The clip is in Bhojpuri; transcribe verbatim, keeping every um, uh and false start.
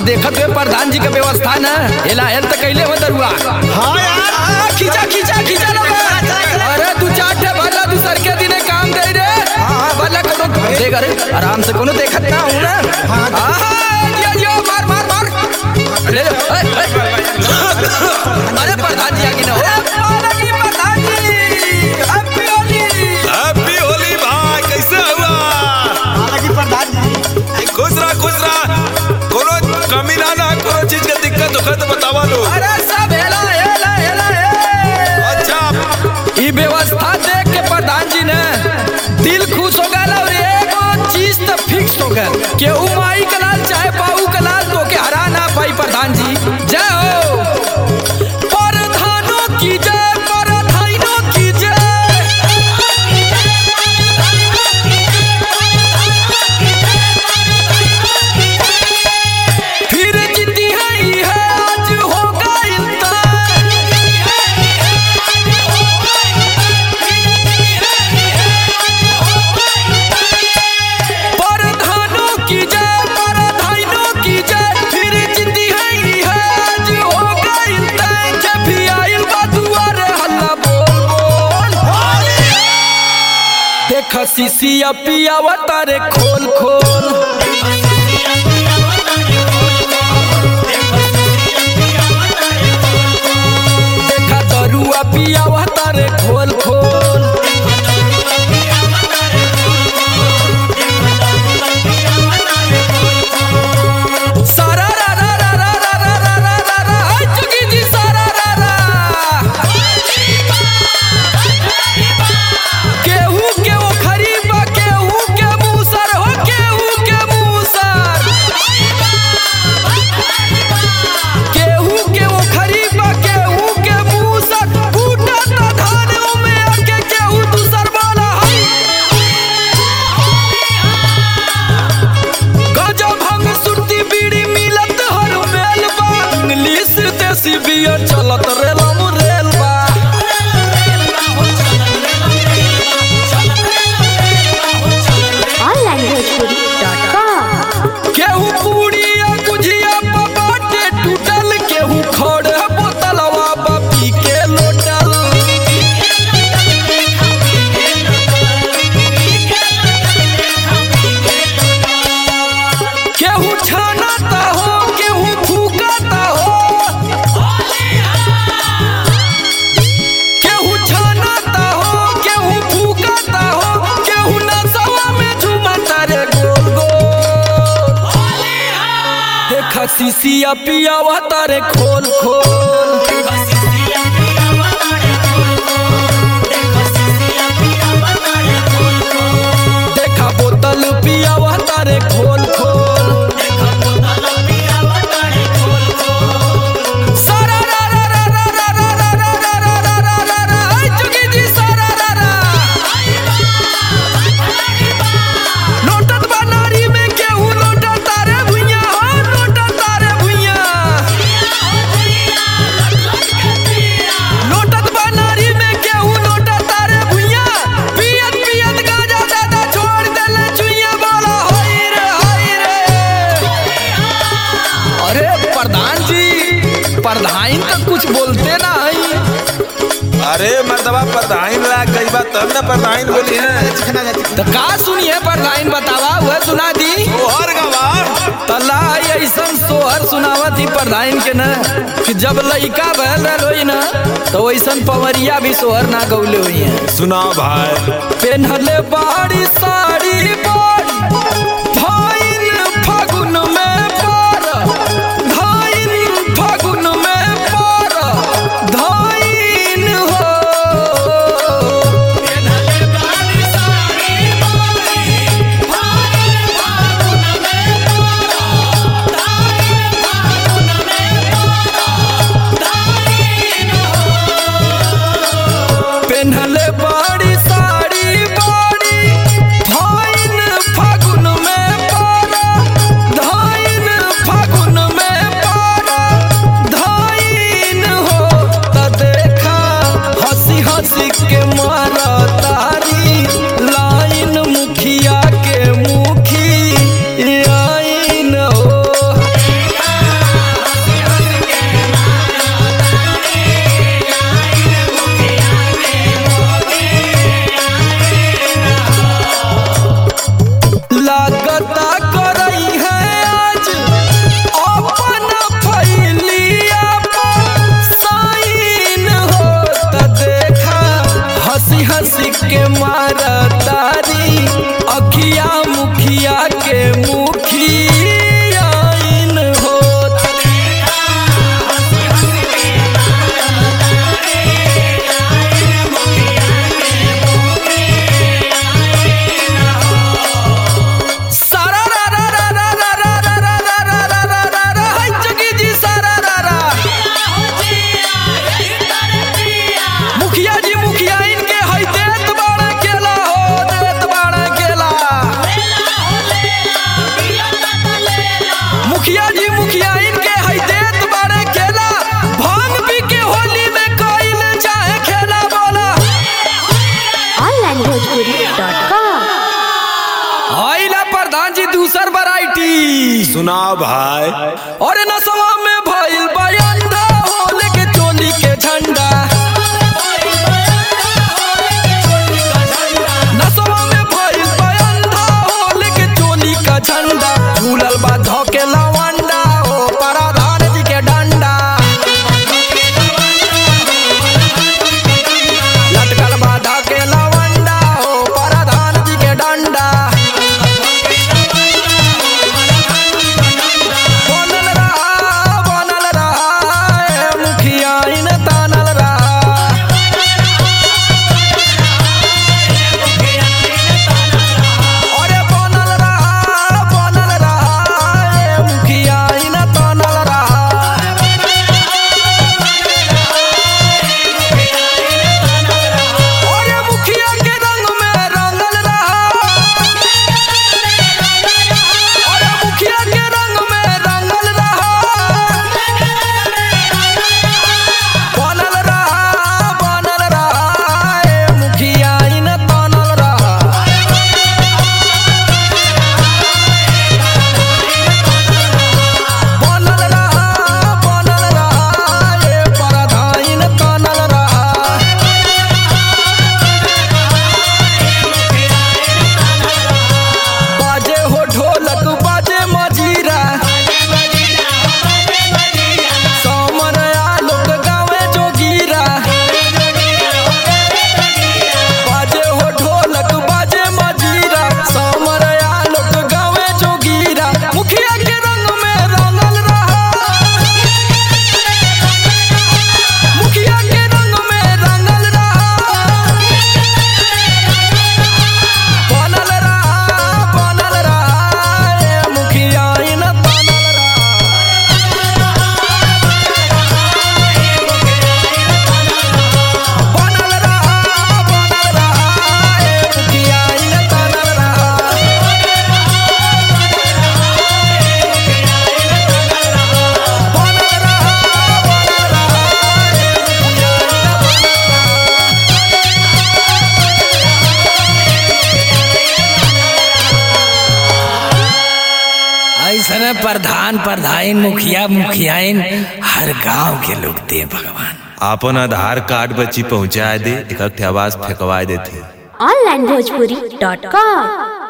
देखत हुए प्रधान जी के व्यवस्था न एला हेल त कैले हो दरुआ। हाँ यार खींचा खींचा खींचा लगा। अरे तू चाट है भला तू सर के दिने काम दे रे। हां भला कोनो देख अरे आराम से कोनो देखत ना हूं ना। हां यो यो मार मार मार ले ले। अरे प्रधान जी आगे ना हो। लगी प्रधान जी हैप्पी होली। हैप्पी होली भाई कैसे हुआ? लगी प्रधान जी खुश रहा खुश रहा। कोनो कमी ना ना कोनो चीज का दिक्कत हो तो बतावा लो। अरे सब हेला हेला हेला हे। अच्छा ई व्यवस्था देख के प्रधान जी ने दिल खुश हो गया और एगो चीज तो फिक्स हो गया कि उमाई कलाल चाहे बाबू कलाल तो के हरा ना पाई। प्रधान जी जय हो। प्रधानों की जय प्रधानों की जय। फिर जीती है ये आज होगा इंतजार। प्रधानों की जय प्रधानों की जय। फिर जीती है ये आज होगा इंतजार। जब भी आई दुआरे हल्ला बोल बोल। देख सीसिया पिया तारे खोल खोल। देखा दरुआ पिया तारे खोल खोल। सारा रा रा रा रा रा रा रा रा रा रा हाय चुकी जी सारा रा रा। केहू के वो खरीबा केहू के मूसर हो केहू के मूसर। केहू के वो खरीबा केहू के मूसर। बूटा ता धान में आके केहू दूसर वाला है। गजब भंग सुरती बीड़ी मिलत हर मेल बा। इंग्लिश देसी बियर चलत रेलम रेल बा। Online Bhojpuri dot com. केहू पूरी या गुझिया पा बाटे टूटल। केहू खड़े बोतलवा बा पी के लोटल। केहू छानाता हो केहू फूकाता हो। केहू छानाता हो केहू फूकाता हो। केहू नसवा में झूमता रे गोल गोल। देखा सीसिया पिया तारे खोल खोल। देखा बोतल पिया तारे खोल खोल। सारा रा रा रा रा रा रा रा रा रा रा रा रा रा रा हाय चुकी जी सारा रा रा। लोटत बनारी में केहू लोटत तारे भुइया हो लोटत तारे भुइया। लोटत बनारी में केहू लोटत तारे भुइया। पियत पियत गाजा दादा छोड़ देले चुइया वाला होई रे होई रे। अरे प्रधान जी प्रधान तो कुछ बोलते ना है। अरे मर्दबा प्रधान लाग गई बात तब ना प्रधान बोली है। तो का सुनिए प्रधान बतावा वह सुना दी। सोहर गवा तला ऐसन सोहर सुनावत ही प्रधान के न कि जब लइका बहल रह होई न तो वैसन पवरिया भी सोहर ना गौले हुई है। सुना भाई पेन्हले बाड़ी साड़ी बाड़ी धाइन फागुन में पार। धाइन फागुन में पार धाइन हो। पेन्हले बाड़ी साड़ी बाड़ी धाइन फागुन में सुनाओ भाई। और नसवा में भइल बयंदा हो लेके चोली के झंडा। नसवा में भइल बयंदा हो लेके चोली का झंडा। झूलल बा धोके लवंडा हो प्रधान जी के डंडा। लटकल बा धोके लवंडा हो प्रधान जी के डंडा। बनल रहा बनल रहा ए मुखिया इन तानल रहा। अरे बनल रहा बनल रहा ए मुखिया इन तानल रहा। अरे मुखिया के रंग में रंगल रहा। अरे मुखिया के रंग में रंगल रहा। बनल रहा बनल रहा ए मुखिया इन तानल रहा। बनल रहा बनल रहा ए प्रधान तानल रहा। बाजे हो ढोलक बाजे मजीरा। समर आलोक गावे जोगीरा। बाजे हो ढोलक बाजे मजीरा। समर आलोक गावे जोगीरा। मुखिया के रंग में रंगल रहा। मुखिया के रंग में रंगल रहा। बनल रहा बनल रहा ए मुखिया इन तानल रहा। बनल रहा बनल रहा ए मुखिया इन तानल रहा। बनल रहा बनल रहा ए मुखिया ऐसा प्रधान प्रधान मुखिया मुखियाइन हर गांव के लोग दे भगवान। अपन आधार कार्ड बच्ची पहुंचा दे, एक आवाज फेंकवा देती। Online Bhojpuri dot com.